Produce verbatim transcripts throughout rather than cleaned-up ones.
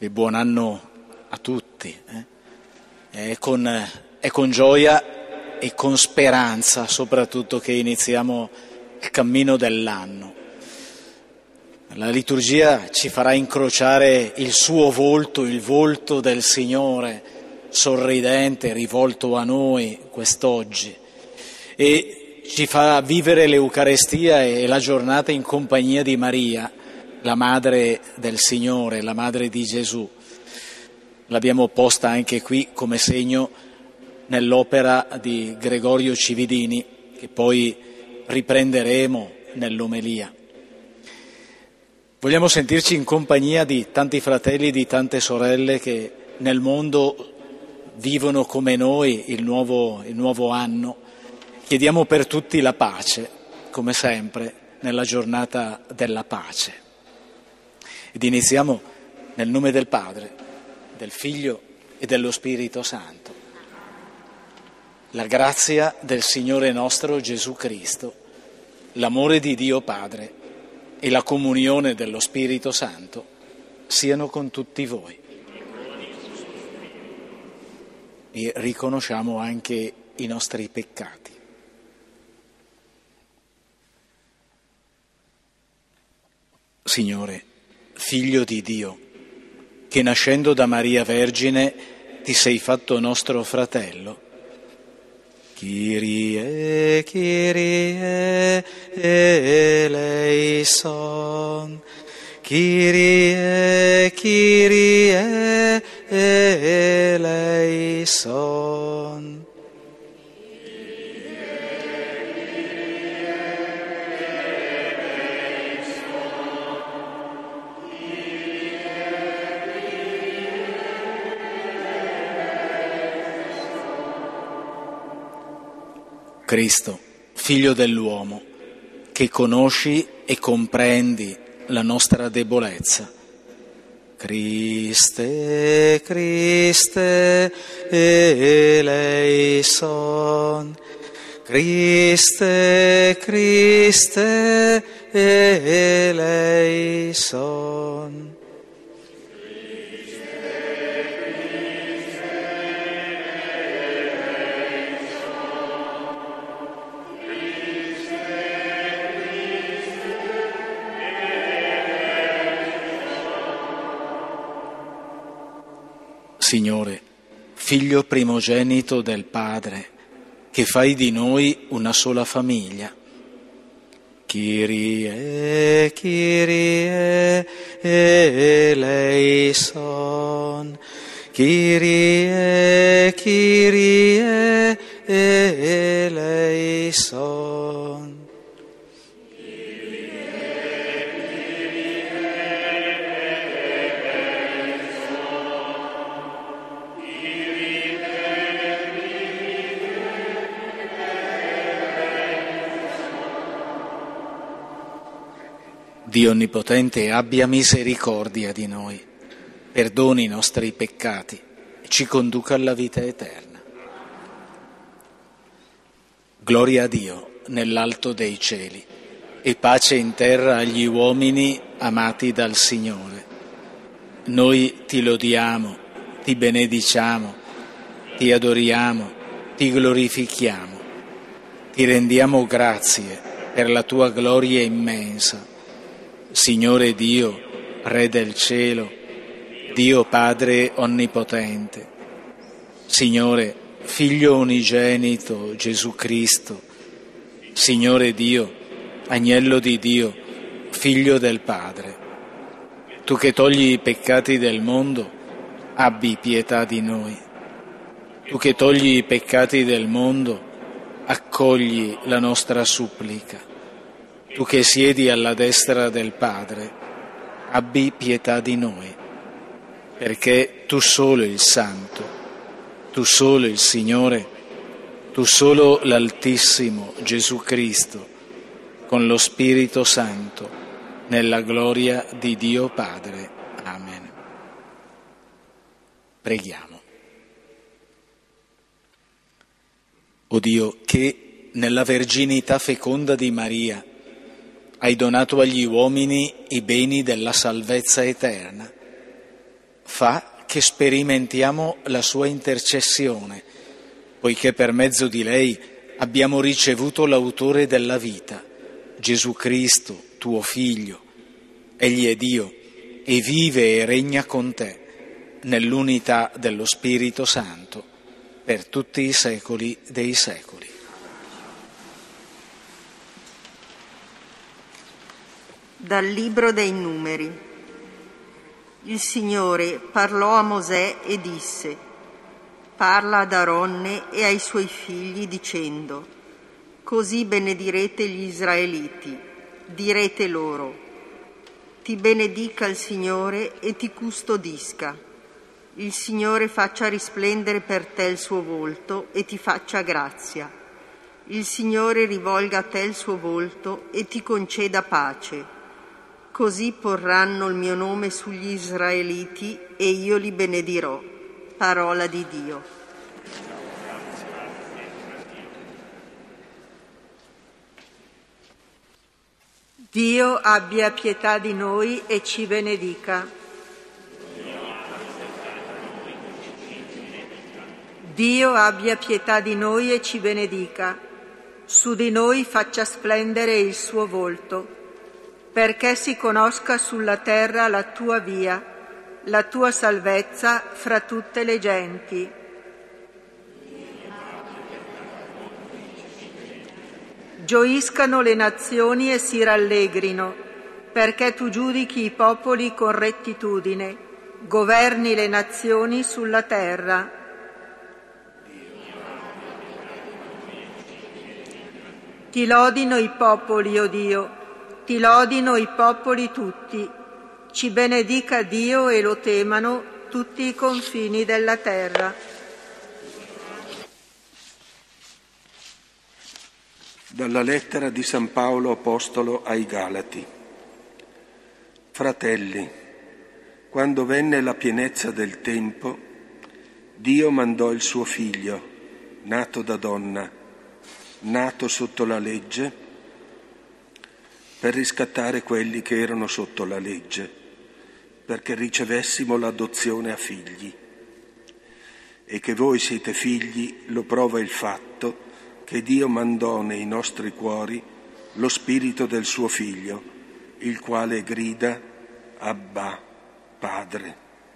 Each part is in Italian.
e buon anno a tutti. Eh? È, con, è con gioia e con speranza soprattutto che iniziamo il cammino dell'anno. La liturgia ci farà incrociare il suo volto, il volto del Signore, sorridente, rivolto a noi quest'oggi, e ci fa vivere l'Eucarestia e la giornata in compagnia di Maria, la madre del Signore, la madre di Gesù. L'abbiamo posta anche qui come segno nell'opera di Gregorio Cividini, che poi riprenderemo nell'omelia. Vogliamo sentirci in compagnia di tanti fratelli e di tante sorelle che nel mondo vivono come noi il nuovo, il nuovo anno. Chiediamo per tutti la pace, come sempre, nella giornata della pace. Ed iniziamo nel nome del Padre, del Figlio e dello Spirito Santo. La grazia del Signore nostro Gesù Cristo, l'amore di Dio Padre e la comunione dello Spirito Santo siano con tutti voi. E riconosciamo anche i nostri peccati. Signore, Figlio di Dio, che nascendo da Maria Vergine ti sei fatto nostro fratello, Kyrie, Kyrie, eleison, Kyrie, Kyrie, eleison. Cristo, Figlio dell'uomo, che conosci e comprendi la nostra debolezza. Christe, Christe, eleison. Christe, Christe, eleison. Signore, Figlio primogenito del Padre, che fai di noi una sola famiglia. Kyrie, Kyrie, eleison. Kyrie, Kyrie, eleison. Dio Onnipotente abbia misericordia di noi, perdoni i nostri peccati e ci conduca alla vita eterna. Gloria a Dio nell'alto dei cieli e pace in terra agli uomini amati dal Signore. Noi ti lodiamo, ti benediciamo, ti adoriamo, ti glorifichiamo, ti rendiamo grazie per la tua gloria immensa. Signore Dio, Re del cielo, Dio Padre onnipotente, Signore, Figlio unigenito Gesù Cristo, Signore Dio, Agnello di Dio, Figlio del Padre, tu che togli i peccati del mondo, abbi pietà di noi. Tu che togli i peccati del mondo, accogli la nostra supplica. Tu che siedi alla destra del Padre, abbi pietà di noi, perché tu solo il Santo, tu solo il Signore, tu solo l'Altissimo Gesù Cristo, con lo Spirito Santo, nella gloria di Dio Padre. Amen. Preghiamo. O Dio, che nella verginità feconda di Maria hai donato agli uomini i beni della salvezza eterna, fa che sperimentiamo la sua intercessione, poiché per mezzo di lei abbiamo ricevuto l'autore della vita, Gesù Cristo, tuo Figlio. Egli è Dio e vive e regna con te nell'unità dello Spirito Santo per tutti i secoli dei secoli. Dal Libro dei Numeri. Il Signore parlò a Mosè e disse: parla ad Aronne e ai suoi figli dicendo: così benedirete gli Israeliti, direte loro: ti benedica il Signore e ti custodisca. Il Signore faccia risplendere per te il suo volto e ti faccia grazia. Il Signore rivolga a te il suo volto e ti conceda pace. Così porranno il mio nome sugli Israeliti e io li benedirò. Parola di Dio. Dio abbia pietà di noi e ci benedica. Dio abbia pietà di noi e ci benedica. Su di noi faccia splendere il suo volto, perché si conosca sulla terra la tua via, la tua salvezza fra tutte le genti. Gioiscano le nazioni e si rallegrino, perché tu giudichi i popoli con rettitudine, governi le nazioni sulla terra. Ti lodino i popoli, o Dio, ti lodino i popoli tutti, ci benedica Dio e lo temano tutti i confini della terra. Dalla lettera di San Paolo Apostolo ai Galati. Fratelli, quando venne la pienezza del tempo, Dio mandò il suo Figlio, nato da donna, nato sotto la legge, per riscattare quelli che erano sotto la legge, perché ricevessimo l'adozione a figli. E che voi siete figli lo prova il fatto che Dio mandò nei nostri cuori lo spirito del suo Figlio, il quale grida: Abba, Padre.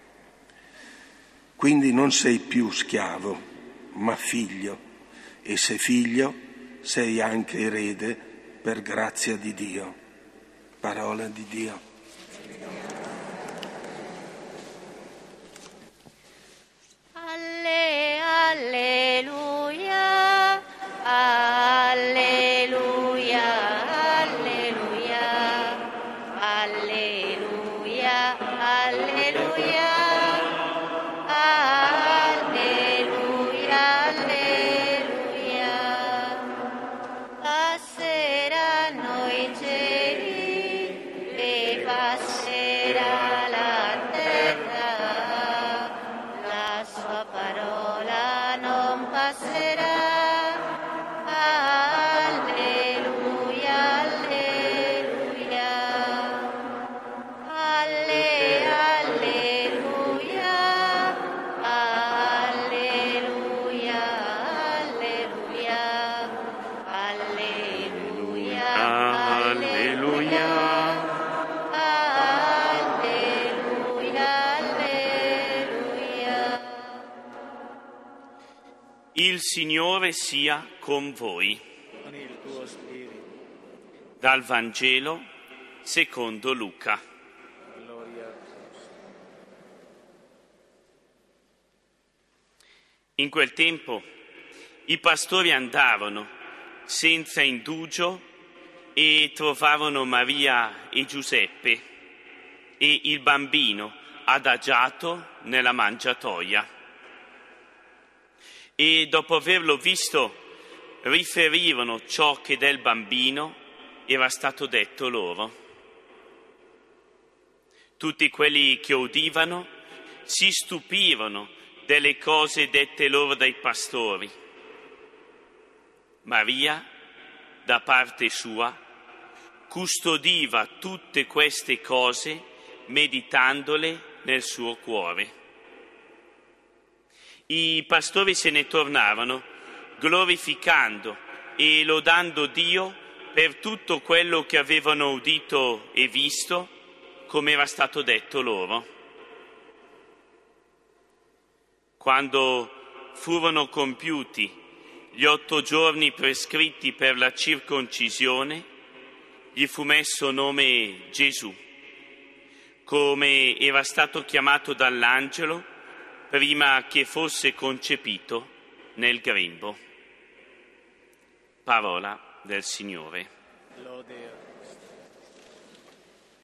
Quindi non sei più schiavo, ma figlio, e se figlio, sei anche erede per grazia di Dio. Parola di Dio. Alle, alleluia, alleluia, alleluia, alleluia, alleluia, alleluia, alleluia. Passeranno i cieli e passerà la terra, la sua parola non passerà. Alleluia, alleluia, alle, alleluia, alleluia, alleluia, alleluia, alleluia, alleluia, alleluia. Il Signore sia con voi. Con il tuo spirito. Dal Vangelo secondo Luca. Gloria a te. In quel tempo i pastori andarono senza indugio e trovarono Maria e Giuseppe e il bambino adagiato nella mangiatoia. E dopo averlo visto riferirono ciò che del bambino era stato detto loro. Tutti quelli che udivano si stupirono delle cose dette loro dai pastori. Maria, da parte sua, custodiva tutte queste cose, meditandole nel suo cuore. I pastori se ne tornarono, glorificando e lodando Dio per tutto quello che avevano udito e visto, come era stato detto loro. Quando furono compiuti gli otto giorni prescritti per la circoncisione, gli fu messo nome Gesù, come era stato chiamato dall'angelo prima che fosse concepito nel grembo. Parola del Signore. Lode a Cristo.